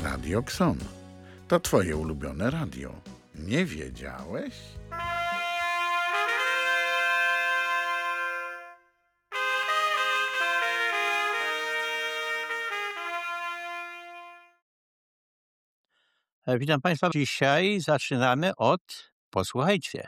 Radio Xon. To twoje ulubione radio. Nie wiedziałeś? Witam Państwa. Dzisiaj zaczynamy od posłuchajcie.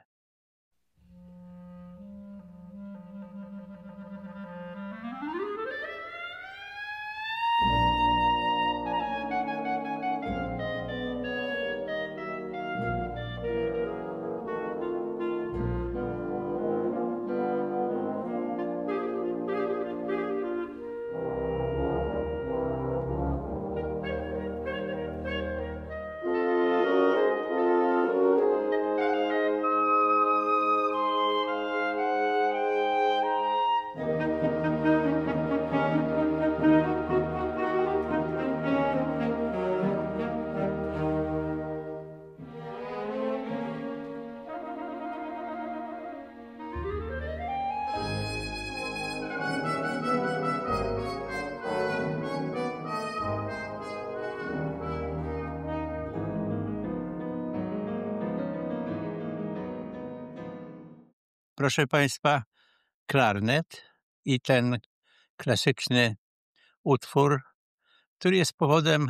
Proszę Państwa, klarnet i ten klasyczny utwór, który jest powodem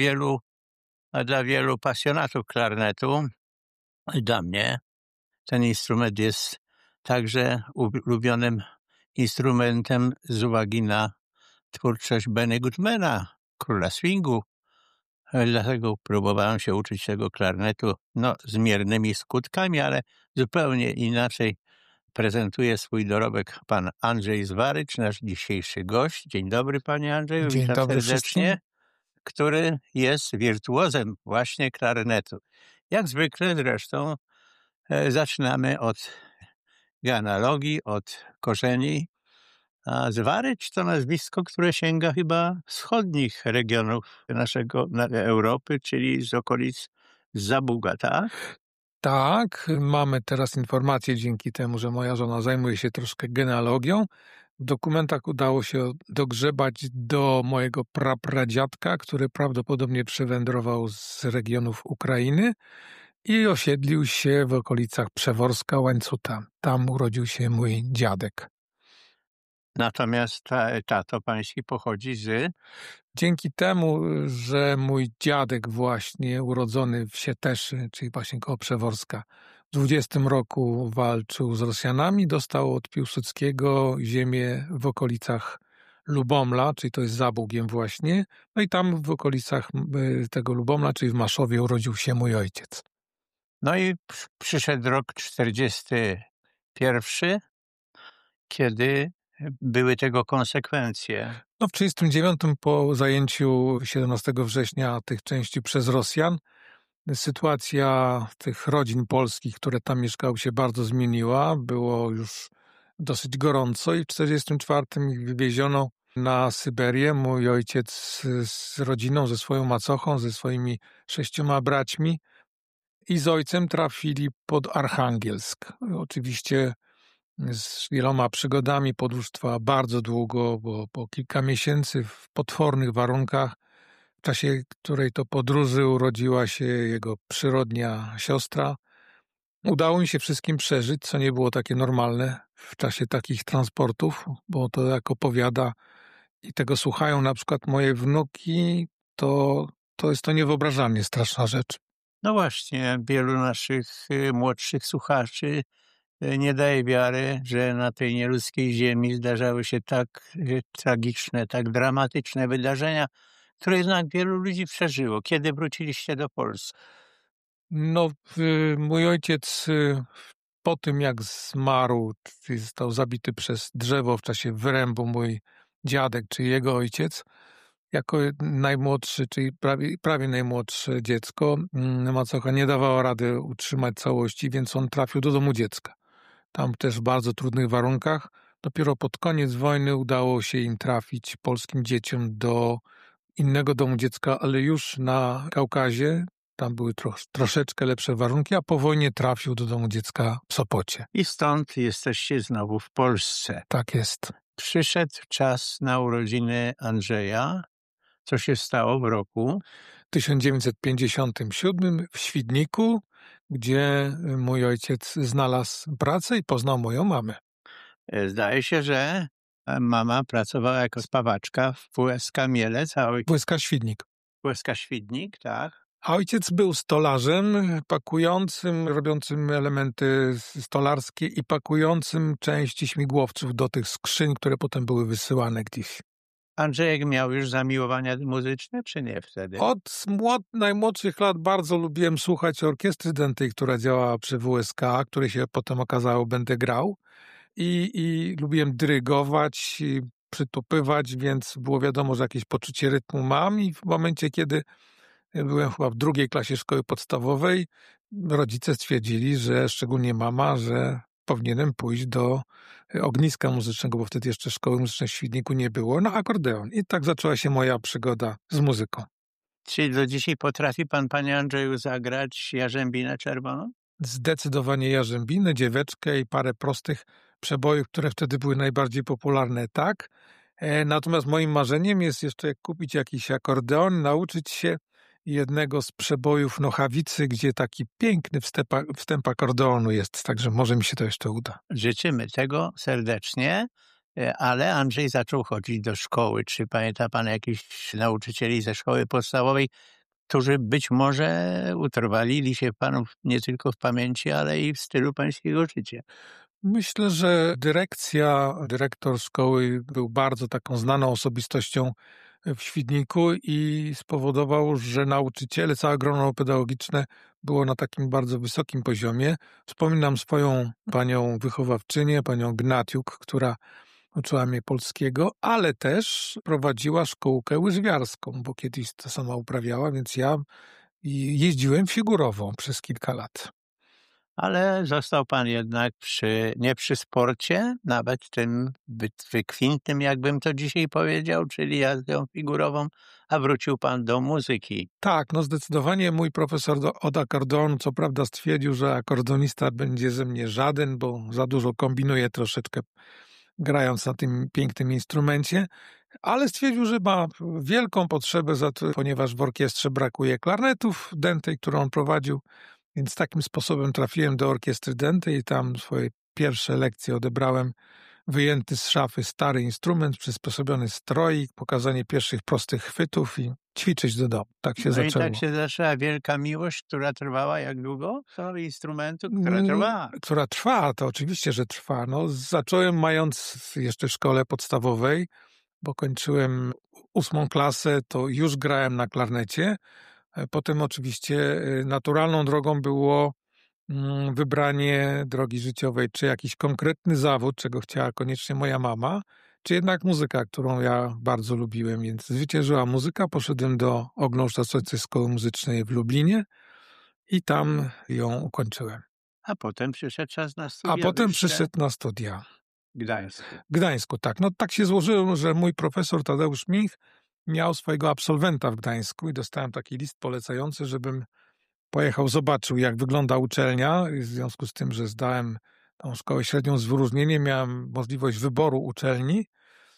dla wielu pasjonatów klarnetu. Dla mnie ten instrument jest także ulubionym instrumentem z uwagi na twórczość Benny Goodmana, króla swingu. Dlatego próbowałem się uczyć tego klarnetu, z miernymi skutkami, ale zupełnie inaczej prezentuje swój dorobek pan Andrzej Zwarycz, nasz dzisiejszy gość. Dzień dobry, panie Andrzeju, Dzień witam dobry serdecznie, wszystkim. który jest wirtuozem właśnie klarnetu. Jak zwykle zresztą zaczynamy od genealogii, od korzeni. A Zwarycz to nazwisko, które sięga chyba wschodnich regionów Europy, czyli z okolic Zabuga, tak? Tak, mamy teraz informację dzięki temu, że moja żona zajmuje się troszkę genealogią. W dokumentach udało się dogrzebać do mojego prapradziadka, który prawdopodobnie przywędrował z regionów Ukrainy i osiedlił się w okolicach Przeworska, Łańcuta. Tam urodził się mój dziadek. Natomiast tato pański pochodzi z... Dzięki temu, że mój dziadek właśnie urodzony w Sieteszy, czyli właśnie koło Przeworska, w 20 roku walczył z Rosjanami, dostał od Piłsudskiego ziemię w okolicach Lubomla, czyli to jest za Bugiem właśnie, no i tam w okolicach tego Lubomla, czyli w Maszowie urodził się mój ojciec. No i przyszedł rok 41, kiedy były tego konsekwencje. No w 1939 po zajęciu 17 września tych części przez Rosjan sytuacja tych rodzin polskich, które tam mieszkały, się bardzo zmieniła. Było już dosyć gorąco i w 1944 ich wywieziono na Syberię. Mój ojciec z rodziną, ze swoją macochą, ze swoimi 6 braćmi i z ojcem trafili pod Archangielsk. Oczywiście z wieloma przygodami, podróż trwała bardzo długo, bo po kilka miesięcy w potwornych warunkach, w czasie której to podróży urodziła się jego przyrodnia siostra. Udało mi się wszystkim przeżyć, co nie było takie normalne w czasie takich transportów, bo to jak opowiada i tego słuchają na przykład moje wnuki, to jest to niewyobrażalnie straszna rzecz. No właśnie, wielu naszych młodszych słuchaczy nie daje wiary, że na tej nieludzkiej ziemi zdarzały się tak tragiczne, tak dramatyczne wydarzenia, które jednak wielu ludzi przeżyło. Kiedy wróciliście do Polski? No, mój ojciec po tym jak zmarł, czyli został zabity przez drzewo w czasie wyrębu, mój dziadek, czyli jego ojciec, jako najmłodszy, czyli prawie najmłodsze dziecko, macocha nie dawała rady utrzymać całości, więc on trafił do domu dziecka. Tam też w bardzo trudnych warunkach. Dopiero pod koniec wojny udało się im trafić, polskim dzieciom, do innego domu dziecka, ale już na Kaukazie. Tam były troszeczkę lepsze warunki, a po wojnie trafił do domu dziecka w Sopocie. I stąd jesteście znowu w Polsce. Tak jest. Przyszedł czas na urodziny Andrzeja. Co się stało w roku? 1957 w Świdniku, gdzie mój ojciec znalazł pracę i poznał moją mamę. Zdaje się, że mama pracowała jako spawaczka w WSK Mielec, a WSK Świdnik. WSK Świdnik, tak? A ojciec był stolarzem, pakującym, robiącym elementy stolarskie i pakującym części śmigłowców do tych skrzyń, które potem były wysyłane gdzieś. Andrzejek miał już zamiłowania muzyczne, czy nie wtedy? Od najmłodszych lat bardzo lubiłem słuchać orkiestry dętej, która działała przy WSK, której się potem okazało będę grał. I lubiłem dyrygować, i przytupywać, więc było wiadomo, że jakieś poczucie rytmu mam i w momencie, kiedy byłem chyba w 2. klasie szkoły podstawowej, rodzice stwierdzili, że szczególnie mama, że powinienem pójść do ogniska muzycznego, bo wtedy jeszcze szkoły muzycznej w Świdniku nie było, na akordeon. I tak zaczęła się moja przygoda z muzyką. Czy do dzisiaj potrafi pan, panie Andrzeju, zagrać Jarzębinę Czerwoną? Zdecydowanie Jarzębinę, Dzieweczkę i parę prostych przebojów, które wtedy były najbardziej popularne, tak. Natomiast moim marzeniem jest jeszcze kupić jakiś akordeon, nauczyć się jednego z przebojów Nochawicy, gdzie taki piękny wstęp akordeonu jest, także może mi się to jeszcze uda. Życzymy tego serdecznie, ale Andrzej zaczął chodzić do szkoły. Czy pamięta pan jakichś nauczycieli ze szkoły podstawowej, którzy być może utrwalili się panu nie tylko w pamięci, ale i w stylu pańskiego życia? Myślę, że dyrektor szkoły był bardzo taką znaną osobistością w Świdniku i spowodował, że nauczyciele, całe grono pedagogiczne było na takim bardzo wysokim poziomie. Wspominam swoją panią wychowawczynię, panią Gnatiuk, która uczyła mnie polskiego, ale też prowadziła szkółkę łyżwiarską, bo kiedyś to sama uprawiała, więc ja jeździłem figurową przez kilka lat. Ale został pan jednak nie przy sporcie, nawet tym wykwintnym, jakbym to dzisiaj powiedział, czyli jazdą figurową, a wrócił pan do muzyki. Tak, no zdecydowanie mój profesor od akordeonu co prawda stwierdził, że akordeonista będzie ze mnie żaden, bo za dużo kombinuję troszeczkę grając na tym pięknym instrumencie, ale stwierdził, że ma wielką potrzebę, ponieważ w orkiestrze brakuje klarnetów dętej, którą on prowadził, więc takim sposobem trafiłem do orkiestry dętej i tam swoje pierwsze lekcje odebrałem, wyjęty z szafy stary instrument, przysposobiony stroik, pokazanie pierwszych prostych chwytów i ćwiczyć do domu. Tak się zaczęło. I tak się zaczęła wielka miłość, która trwała jak długo? Do instrumentu, która trwa? Która trwa, to oczywiście, że trwa. No, zacząłem mając jeszcze w szkole podstawowej, bo kończyłem 8. klasę, to już grałem na klarnecie. Potem oczywiście naturalną drogą było wybranie drogi życiowej, czy jakiś konkretny zawód, czego chciała koniecznie moja mama, czy jednak muzyka, którą ja bardzo lubiłem, więc zwyciężyła muzyka, poszedłem do Ogólnokształcącej Szkoły Muzycznej w Lublinie i tam ją ukończyłem. A potem przyszedł czas na studia. A potem przyszedł na studia. W Gdańsku, tak. No tak się złożyło, że mój profesor Tadeusz Minch miał swojego absolwenta w Gdańsku i dostałem taki list polecający, żebym pojechał, zobaczył, jak wygląda uczelnia. W związku z tym, że zdałem tą szkołę średnią z wyróżnieniem, miałem możliwość wyboru uczelni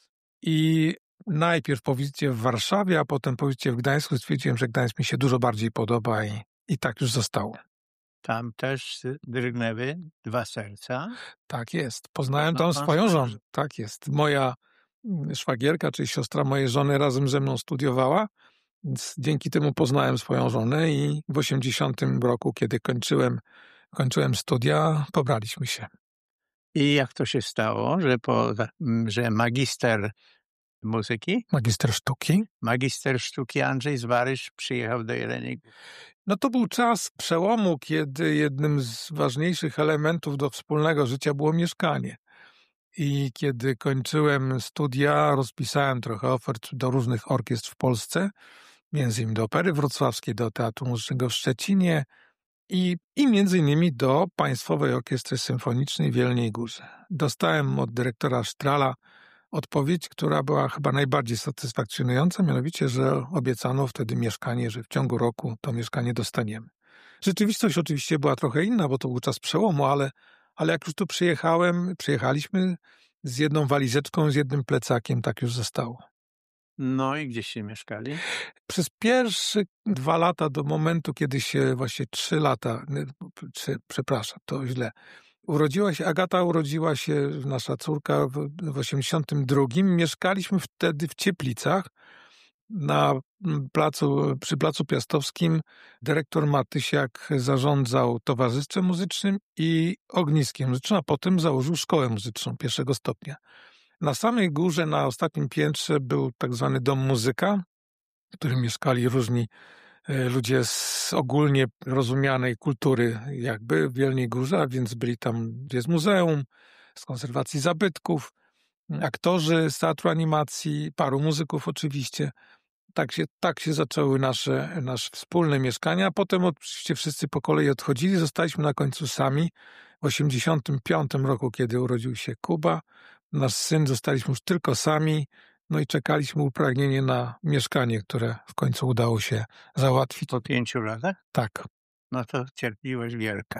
i najpierw po wizycie w Warszawie, a potem po wizycie w Gdańsku stwierdziłem, że Gdańsk mi się dużo bardziej podoba i tak już zostało. Tam też drgnęły 2 serca. Tak jest. Poznałem tam swoją żonę. Tak jest. Moja szwagierka, czyli siostra mojej żony razem ze mną studiowała, więc dzięki temu poznałem swoją żonę i w 80 roku, kiedy kończyłem studia, pobraliśmy się. I jak to się stało, że magister muzyki? Magister sztuki Andrzej Zwarysz przyjechał do Jeleników. No to był czas przełomu, kiedy jednym z ważniejszych elementów do wspólnego życia było mieszkanie. I kiedy kończyłem studia, rozpisałem trochę ofert do różnych orkiestr w Polsce, między innymi do Opery Wrocławskiej, do Teatru Muzycznego w Szczecinie i między innymi do Państwowej Orkiestry Symfonicznej w Jeleniej Górze. Dostałem od dyrektora Sztrala odpowiedź, która była chyba najbardziej satysfakcjonująca, mianowicie, że obiecano wtedy mieszkanie, że w ciągu roku to mieszkanie dostaniemy. Rzeczywistość oczywiście była trochę inna, bo to był czas przełomu, ale jak już tu przyjechaliśmy z jedną walizeczką, z jednym plecakiem, tak już zostało. No i gdzieście mieszkali? Przez pierwsze 2 lata do momentu, kiedy się właśnie 3 lata, przepraszam, to źle. Agata urodziła się, nasza córka, w 82. Mieszkaliśmy wtedy w Cieplicach przy Placu Piastowskim. Dyrektor Matysiak zarządzał towarzystwem muzycznym i ogniskiem muzycznym, a potem założył szkołę muzyczną pierwszego stopnia. Na samej górze, na ostatnim piętrze był tak zwany Dom Muzyka, w którym mieszkali różni ludzie z ogólnie rozumianej kultury jakby w Jeleniej Górze, a więc byli tam gdzie z muzeum, z konserwacji zabytków, aktorzy z teatru animacji, paru muzyków oczywiście. Tak się zaczęły nasze wspólne mieszkania, a potem oczywiście wszyscy po kolei odchodzili, zostaliśmy na końcu sami. W 85 roku, kiedy urodził się Kuba, nasz syn, zostaliśmy już tylko sami, no i czekaliśmy upragnienie na mieszkanie, które w końcu udało się załatwić. Po 5 latach? Tak. No to cierpliwość wielka.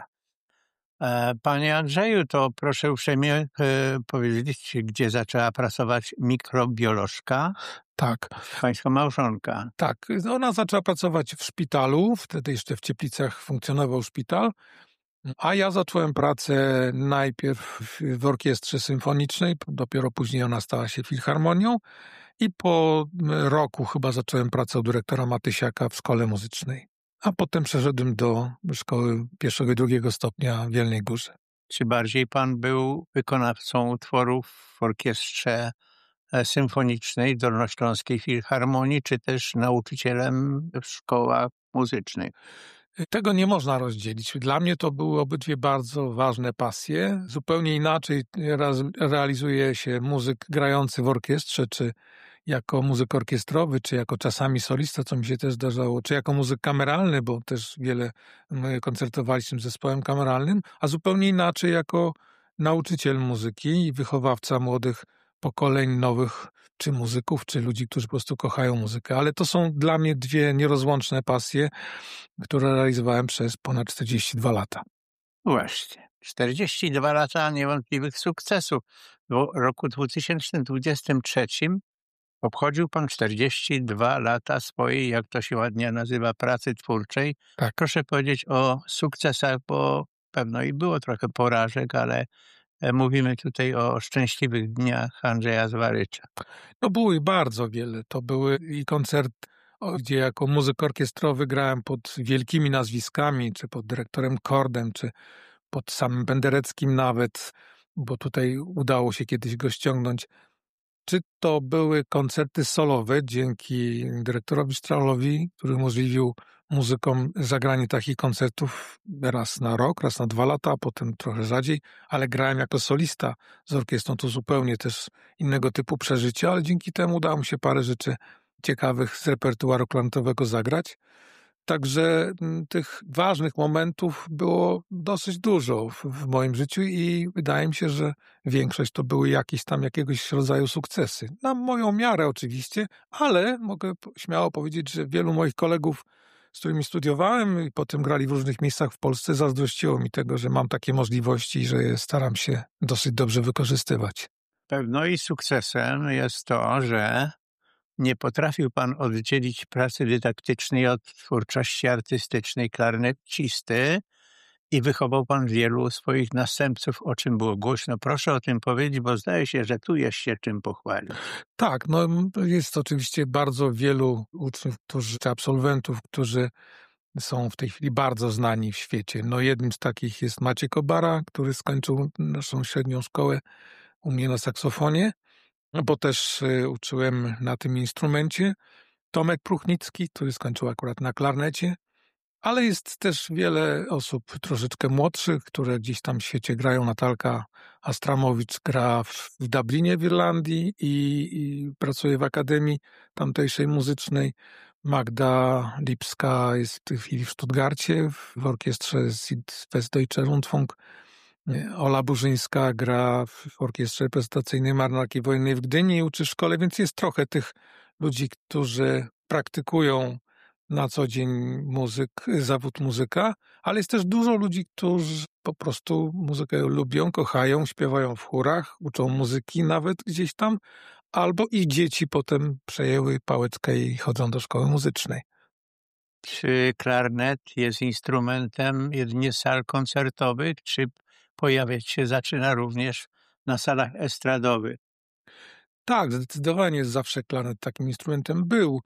Panie Andrzeju, to proszę uprzejmie powiedzieć, gdzie zaczęła pracować mikrobiolożka, Tak, pańska małżonka. tak. Ona zaczęła pracować w szpitalu, wtedy jeszcze w Cieplicach funkcjonował szpital, a ja zacząłem pracę najpierw w orkiestrze symfonicznej, dopiero później ona stała się filharmonią i po roku chyba zacząłem pracę u dyrektora Matysiaka w szkole muzycznej. A potem przeszedłem do szkoły pierwszego i drugiego stopnia w Jeleniej Górze. Czy bardziej pan był wykonawcą utworów w orkiestrze symfonicznej Dolnośląskiej Filharmonii, czy też nauczycielem w szkołach muzycznych? Tego nie można rozdzielić. Dla mnie to były obydwie bardzo ważne pasje. Zupełnie inaczej realizuje się muzyk grający w orkiestrze, czy jako muzyk orkiestrowy, czy jako czasami solista, co mi się też zdarzało, czy jako muzyk kameralny, bo też wiele koncertowaliśmy z zespołem kameralnym, a zupełnie inaczej jako nauczyciel muzyki i wychowawca młodych pokoleń nowych, czy muzyków, czy ludzi, którzy po prostu kochają muzykę. Ale to są dla mnie dwie nierozłączne pasje, które realizowałem przez ponad 42 lata. Właśnie. 42 lata niewątpliwych sukcesów. W roku 2023 obchodził pan 42 lata swojej, jak to się ładnie nazywa, pracy twórczej. Tak. Proszę powiedzieć o sukcesach, bo pewno i było trochę porażek, ale mówimy tutaj o szczęśliwych dniach Andrzeja Zwarycza. No było ich bardzo wiele. To były i koncert, gdzie jako muzyk orkiestrowy grałem pod wielkimi nazwiskami, czy pod dyrektorem Kordem, czy pod samym Pendereckim nawet, bo tutaj udało się kiedyś go ściągnąć. Czy to były koncerty solowe dzięki dyrektorowi Straulowi, który umożliwił muzykom zagranie takich koncertów raz na rok, raz na 2 lata, a potem trochę rzadziej, ale grałem jako solista z orkiestrą, to zupełnie też innego typu przeżycie, ale dzięki temu udało mi się parę rzeczy ciekawych z repertuaru klarnetowego zagrać. Także tych ważnych momentów było dosyć dużo w moim życiu i wydaje mi się, że większość to były jakiegoś rodzaju sukcesy. Na moją miarę oczywiście, ale mogę śmiało powiedzieć, że wielu moich kolegów, z którymi studiowałem i potem grali w różnych miejscach w Polsce, zazdrościło mi tego, że mam takie możliwości i że je staram się dosyć dobrze wykorzystywać. Pewno i sukcesem jest to, że nie potrafił pan oddzielić pracy dydaktycznej od twórczości artystycznej klarnecisty i wychował pan wielu swoich następców, o czym było głośno. Proszę o tym powiedzieć, bo zdaje się, że tu jest się czym pochwalić. Tak, no jest oczywiście bardzo wielu uczniów, czy absolwentów, którzy są w tej chwili bardzo znani w świecie. No jednym z takich jest Maciek Obara, który skończył naszą średnią szkołę u mnie na saksofonie, bo też uczyłem na tym instrumencie. Tomek Pruchnicki, który skończył akurat na klarnecie, ale jest też wiele osób troszeczkę młodszych, które gdzieś tam w świecie grają. Natalka Astramowicz gra w Dublinie w Irlandii i pracuje w Akademii tamtejszej muzycznej. Magda Lipska jest w tej chwili w Stuttgarcie w orkiestrze Westdeutscher Rundfunk. Ola Burzyńska gra w orkiestrze reprezentacyjnej Marynarki Wojennej w Gdyni i uczy w szkole, więc jest trochę tych ludzi, którzy praktykują na co dzień zawód muzyka, ale jest też dużo ludzi, którzy po prostu muzykę lubią, kochają, śpiewają w chórach, uczą muzyki nawet gdzieś tam, albo ich dzieci potem przejęły pałeczkę i chodzą do szkoły muzycznej. Czy klarnet jest instrumentem jedynie sal koncertowych, czy pojawiać się zaczyna również na salach estradowych? Tak, zdecydowanie zawsze klarnet takim instrumentem był.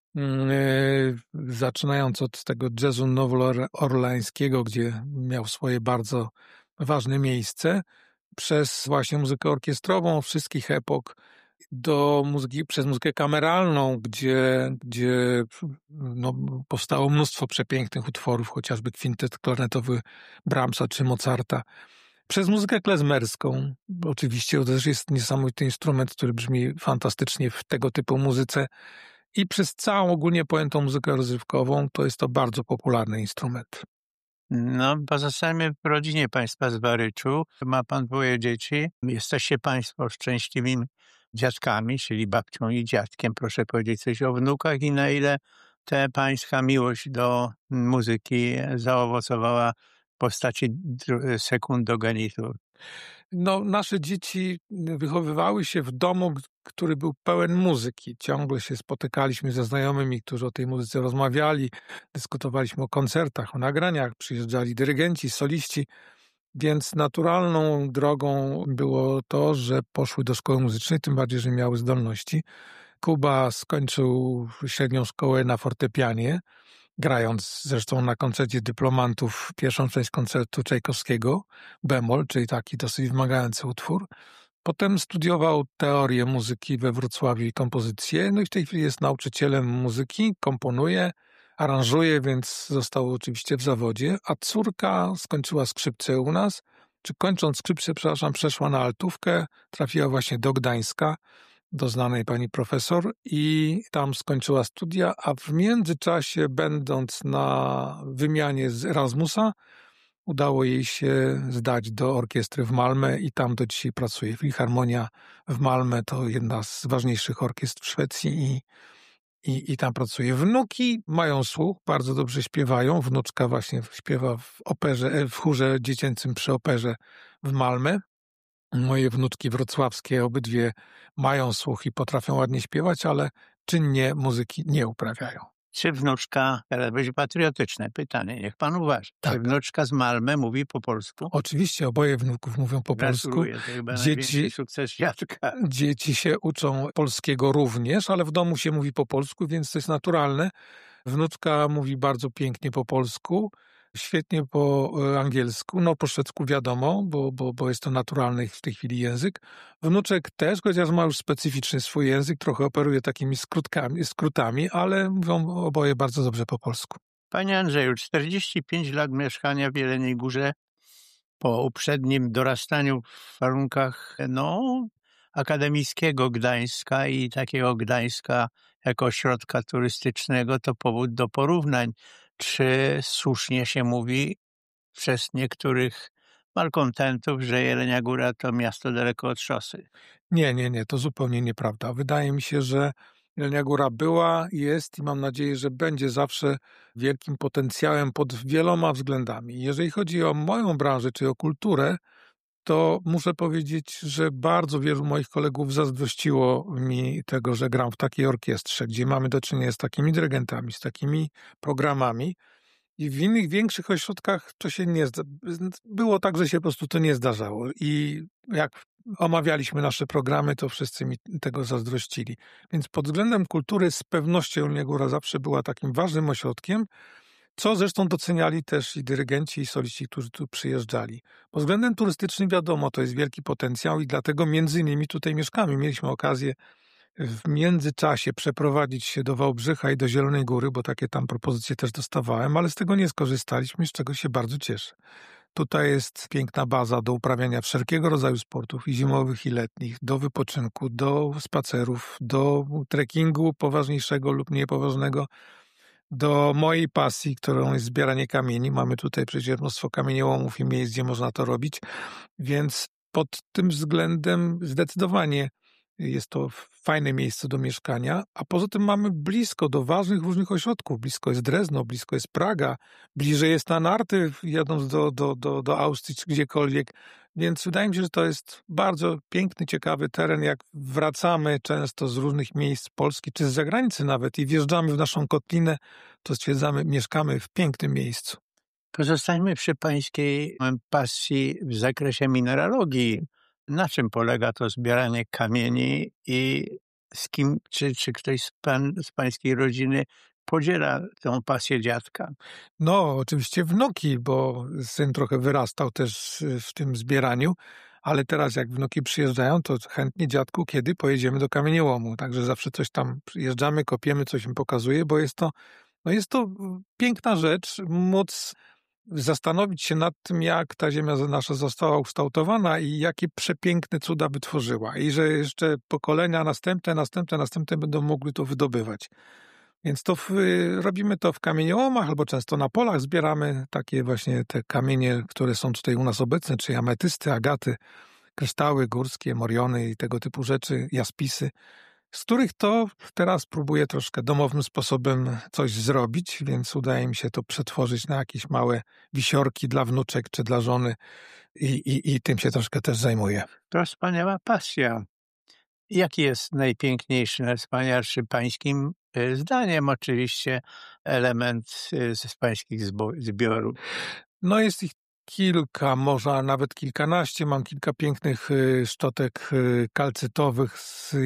Zaczynając od tego jazzu nowojorlańskiego, gdzie miał swoje bardzo ważne miejsce, przez właśnie muzykę orkiestrową wszystkich epok, do muzyki, przez muzykę kameralną, gdzie no, powstało mnóstwo przepięknych utworów, chociażby kwintet klarnetowy Brahmsa czy Mozarta. Przez muzykę klezmerską, oczywiście to też jest niesamowity instrument, który brzmi fantastycznie w tego typu muzyce, i przez całą ogólnie pojętą muzykę rozrywkową, to jest to bardzo popularny instrument. No, pozostajemy w rodzinie państwa z Baryczu. Ma pan dwoje dzieci. Jesteście państwo szczęśliwymi dziadkami, czyli babcią i dziadkiem. Proszę powiedzieć coś o wnukach i na ile ta pańska miłość do muzyki zaowocowała w postaci sekundogenitu. No, nasze dzieci wychowywały się w domu, który był pełen muzyki. Ciągle się spotykaliśmy ze znajomymi, którzy o tej muzyce rozmawiali, dyskutowaliśmy o koncertach, o nagraniach, przyjeżdżali dyrygenci, soliści, więc naturalną drogą było to, że poszły do szkoły muzycznej, tym bardziej, że miały zdolności. Kuba skończył średnią szkołę na fortepianie, grając zresztą na koncercie dyplomantów pierwszą część koncertu Czajkowskiego, bemol, czyli taki dosyć wymagający utwór. Potem studiował teorię muzyki we Wrocławiu i kompozycję, no i w tej chwili jest nauczycielem muzyki, komponuje, aranżuje, więc został oczywiście w zawodzie, a córka skończyła skrzypce u nas, czy kończąc skrzypce, przeszła na altówkę, trafiła właśnie do Gdańska, do znanej pani profesor i tam skończyła studia, a w międzyczasie, będąc na wymianie z Erasmusa, udało jej się zdać do orkiestry w Malmö i tam do dzisiaj pracuje. Filharmonia w Malmö to jedna z ważniejszych orkiestr w Szwecji i tam pracuje. Wnuki mają słuch, bardzo dobrze śpiewają. Wnuczka właśnie śpiewa w operze, w chórze dziecięcym przy operze w Malmö. Moje wnuczki wrocławskie obydwie mają słuch i potrafią ładnie śpiewać, ale czynnie muzyki nie uprawiają. Czy wnuczka, teraz będzie patriotyczne pytanie, niech pan uważy. Tak. Czy wnuczka z Malmö mówi po polsku? Oczywiście oboje wnuków mówią po polsku. Gratuluję, to chyba największy sukces dziadka. Dzieci się uczą polskiego również, ale w domu się mówi po polsku, więc to jest naturalne. Wnuczka mówi bardzo pięknie po polsku, świetnie po angielsku, no po szwedzku wiadomo, bo jest to naturalny w tej chwili język. Wnuczek też, chociaż ma już specyficzny swój język, trochę operuje takimi skrótami, ale mówią oboje bardzo dobrze po polsku. Panie Andrzeju, 45 lat mieszkania w Jeleniej Górze po uprzednim dorastaniu w warunkach akademickiego Gdańska i takiego Gdańska jako ośrodka turystycznego to powód do porównań. Czy słusznie się mówi przez niektórych malkontentów, że Jelenia Góra to miasto daleko od szosy? Nie, to zupełnie nieprawda. Wydaje mi się, że Jelenia Góra była, jest i mam nadzieję, że będzie zawsze wielkim potencjałem pod wieloma względami. Jeżeli chodzi o moją branżę, czy o kulturę, to muszę powiedzieć, że bardzo wielu moich kolegów zazdrościło mi tego, że gram w takiej orkiestrze, gdzie mamy do czynienia z takimi dyrygentami, z takimi programami. I w innych większych ośrodkach to się nie było tak, że się po prostu to nie zdarzało. I jak omawialiśmy nasze programy, to wszyscy mi tego zazdrościli. Więc pod względem kultury z pewnością Jelenia Góra zawsze była takim ważnym ośrodkiem, co zresztą doceniali też i dyrygenci, i soliści, którzy tu przyjeżdżali. Pod względem turystycznym wiadomo, to jest wielki potencjał i dlatego między innymi tutaj mieszkamy. Mieliśmy okazję w międzyczasie przeprowadzić się do Wałbrzycha i do Zielonej Góry, bo takie tam propozycje też dostawałem, ale z tego nie skorzystaliśmy, z czego się bardzo cieszę. Tutaj jest piękna baza do uprawiania wszelkiego rodzaju sportów, i zimowych, i letnich, do wypoczynku, do spacerów, do trekkingu poważniejszego lub mniej poważnego, do mojej pasji, którą jest zbieranie kamieni. Mamy tutaj przecież mnóstwo kamieniołomów i miejsc, gdzie można to robić, więc pod tym względem zdecydowanie Jest to fajne miejsce do mieszkania, a poza tym mamy blisko do ważnych różnych ośrodków. Blisko jest Drezno, blisko jest Praga, bliżej jest na narty, jadąc do Austrii czy gdziekolwiek. Więc wydaje mi się, że to jest bardzo piękny, ciekawy teren. Jak wracamy często z różnych miejsc Polski, czy z zagranicy nawet i wjeżdżamy w naszą kotlinę, to stwierdzamy, mieszkamy w pięknym miejscu. Pozostańmy przy pańskiej pasji w zakresie mineralogii. Na czym polega to zbieranie kamieni i z kim, czy ktoś z pańskiej rodziny podziela tę pasję dziadka? No, oczywiście wnuki, bo syn trochę wyrastał też w tym zbieraniu, ale teraz jak wnuki przyjeżdżają, to chętnie dziadku, kiedy pojedziemy do kamieniołomu. Także zawsze coś tam przyjeżdżamy, kopiemy, coś im pokazuje, bo jest to piękna rzecz, móc zastanowić się nad tym, jak ta ziemia nasza została ukształtowana i jakie przepiękne cuda wytworzyła. I że jeszcze pokolenia następne będą mogły to wydobywać. Więc robimy to w kamieniołomach albo często na polach zbieramy takie właśnie te kamienie, które są tutaj u nas obecne, czyli ametysty, agaty, kryształy górskie, moriony i tego typu rzeczy, jaspisy, z których to teraz próbuję troszkę domowym sposobem coś zrobić, więc udaje mi się to przetworzyć na jakieś małe wisiorki dla wnuczek czy dla żony i tym się troszkę też zajmuję. To wspaniała pasja. Jaki jest najpiękniejszy, najwspanialszy pańskim zdaniem oczywiście element z pańskich zbiorów? No jest ich kilka, może nawet kilkanaście. Mam kilka pięknych szczotek kalcytowych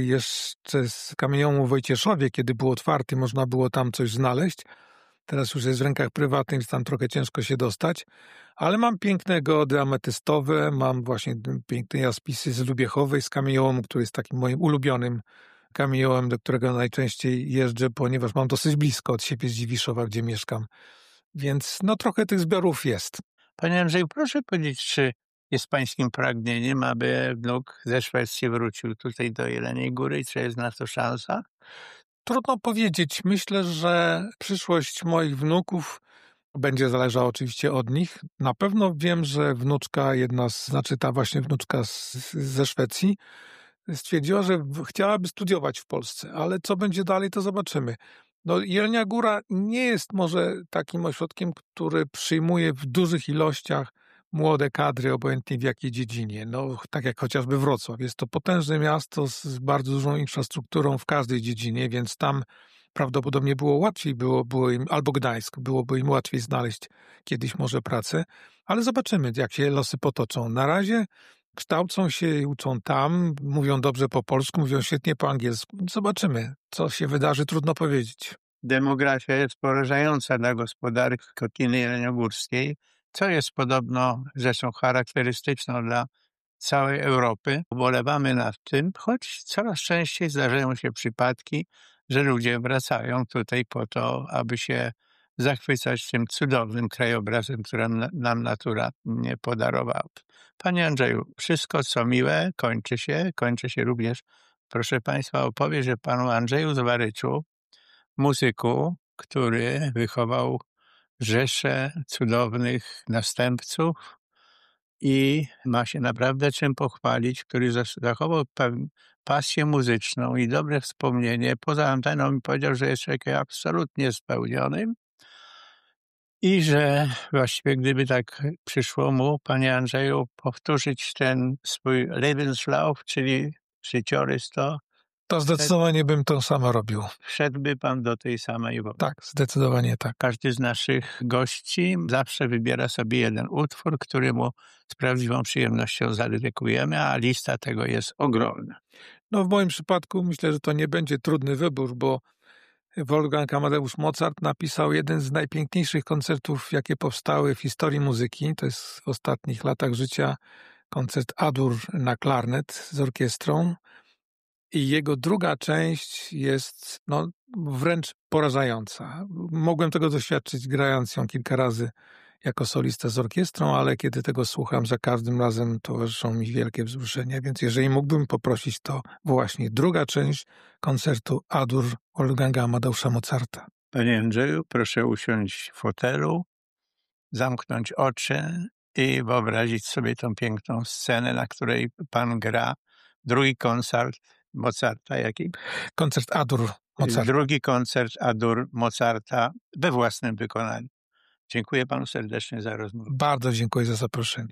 jeszcze z kamieniołomu w Wojcieszowie, kiedy był otwarty, można było tam coś znaleźć. Teraz już jest w rękach prywatnych, więc tam trochę ciężko się dostać. Ale mam piękne gody ametystowe, mam właśnie piękne jaspisy z Lubiechowej, z kamieniołomu, który jest takim moim ulubionym kamieniołomem, do którego najczęściej jeżdżę, ponieważ mam dosyć blisko od siebie z Dziwiszowa, gdzie mieszkam. Więc no trochę tych zbiorów jest. Panie Andrzeju, proszę powiedzieć, czy jest pańskim pragnieniem, aby wnuk ze Szwecji wrócił tutaj do Jeleniej Góry i czy jest na to szansa? Trudno powiedzieć. Myślę, że przyszłość moich wnuków będzie zależała oczywiście od nich. Na pewno wiem, że wnuczka, ta właśnie wnuczka ze Szwecji, stwierdziła, że chciałaby studiować w Polsce, ale co będzie dalej, to zobaczymy. No, Jelenia Góra nie jest może takim ośrodkiem, który przyjmuje w dużych ilościach młode kadry, obojętnie w jakiej dziedzinie. No, tak jak chociażby Wrocław. Jest to potężne miasto z bardzo dużą infrastrukturą w każdej dziedzinie, więc tam prawdopodobnie było łatwiej, było im, albo Gdańsk, byłoby im łatwiej znaleźć kiedyś może pracę, ale zobaczymy, jak się losy potoczą. Na razie kształcą się i uczą tam, mówią dobrze po polsku, mówią świetnie po angielsku. Zobaczymy, co się wydarzy, trudno powiedzieć. Demografia jest porażająca dla gospodarki Kotliny Jeleniogórskiej, co jest podobno rzeczą charakterystyczną dla całej Europy. Ubolewamy nad tym, choć coraz częściej zdarzają się przypadki, że ludzie wracają tutaj po to, aby się zachwycać tym cudownym krajobrazem, który nam natura podarowała. Panie Andrzeju, wszystko co miłe kończy się również, proszę Państwa, opowieść o panu Andrzeju Zwaryczu, muzyku, który wychował rzeszę cudownych następców i ma się naprawdę czym pochwalić, który zachował pasję muzyczną i dobre wspomnienie. Poza anteną mi powiedział, że jest człowiekiem absolutnie spełnionym i że właściwie gdyby tak przyszło mu, panie Andrzeju, powtórzyć ten swój Lebenslauf, czyli życiorys, To zdecydowanie bym to samo robił. wszedłby pan do tej samej wody. Tak, zdecydowanie tak. Każdy z naszych gości zawsze wybiera sobie jeden utwór, który mu z prawdziwą przyjemnością zadedykujemy, a lista tego jest ogromna. No w moim przypadku myślę, że to nie będzie trudny wybór, bo Wolfgang Amadeusz Mozart napisał jeden z najpiękniejszych koncertów, jakie powstały w historii muzyki. To jest w ostatnich latach życia koncert A-dur na klarnet z orkiestrą. I jego druga część jest wręcz porażająca. Mogłem tego doświadczyć grając ją kilka razy jako solista z orkiestrą, ale kiedy tego słucham, za każdym razem towarzyszą mi wielkie wzruszenia, więc jeżeli mógłbym poprosić, to właśnie druga część koncertu A-dur Wolfganga Amadeusza Mozarta. Panie Andrzeju, proszę usiąść w fotelu, zamknąć oczy i wyobrazić sobie tą piękną scenę, na której pan gra drugi koncert Mozarta. Jaki? Koncert A-dur Mozarta. Drugi koncert A-dur Mozarta we własnym wykonaniu. Dziękuję panu serdecznie za rozmowę. Bardzo dziękuję za zaproszenie.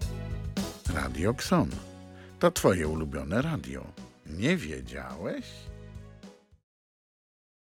Radio Xon. To twoje ulubione radio. Nie wiedziałeś?